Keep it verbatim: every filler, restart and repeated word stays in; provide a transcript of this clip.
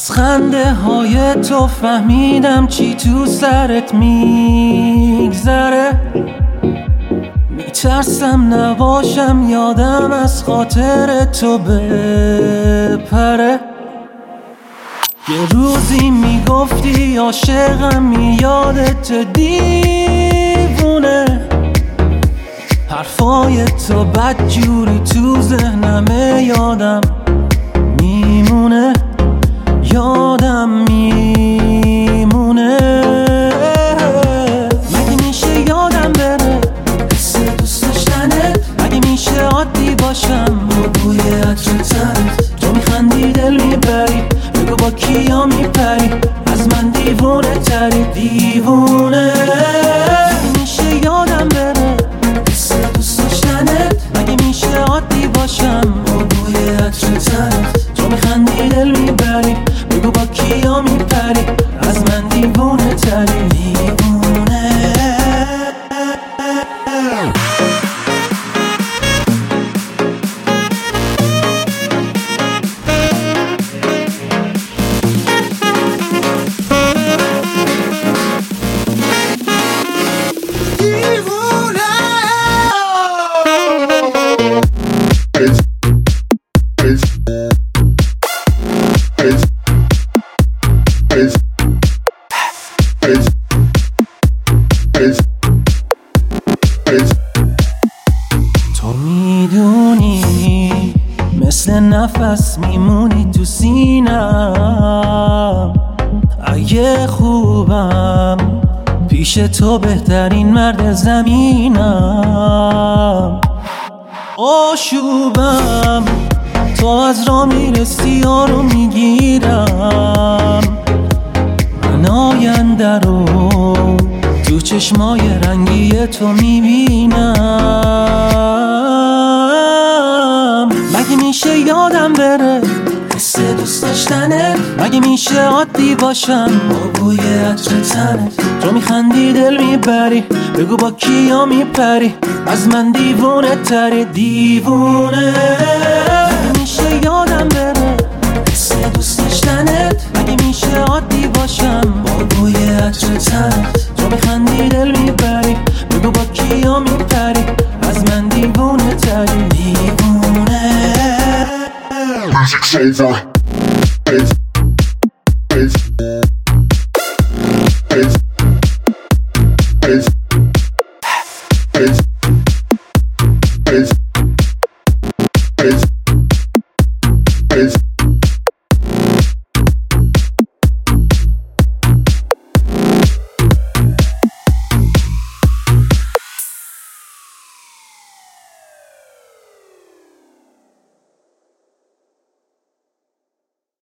از خنده های تو فهمیدم چی تو سرت میگذره. میترسم نباشم یادم از خاطر تو بپره. یه روزی میگفتی عاشقم، یادت دیوونه. حرفای تو بدجوری تو ذهنمه، یادم میمونه، یادم میمونه. مگه میشه یادم بره حس دوست داشتنت؟ مگه میشه عادی باشم با بوی عطر تنت؟ تو میخندی دل میبری، بگو با کیا میپری، از من دیوونه تری دیوونه. مگه میشه یادم بره حس دوست داشتنت؟ مگه میشه عادی باشم با بوی عطر تنت؟ تو میخندی دل میبری، بگو با کیا میپری، از من دیوونه تری دیوونه. تو میدونی مثل نفس میمونی تو سینم. اگه خوبم پیش تو بهترین مرد زمینم. آشوبم تو از راه میرسی یارو میگیرم. من آینده رو تو چشمای رنگی تو میبینم. مگه میشه یادم بره حس دوست داشتنت؟ مگه میشه عادی باشم با بوی عطر تنت؟ تو میخندی دل میبری، بگو با کیا میپری، از من دیوونه تری دیوونه. مگه میشه یادم بره حس دوست داشتنت؟ مگه میشه عادی باشم با بوی عطر تنت؟ تو میخندی دل میبری، بگو با کیا میپری، از من دیوونه تری دیوونه. Music saver. It's, it's, it's, it's.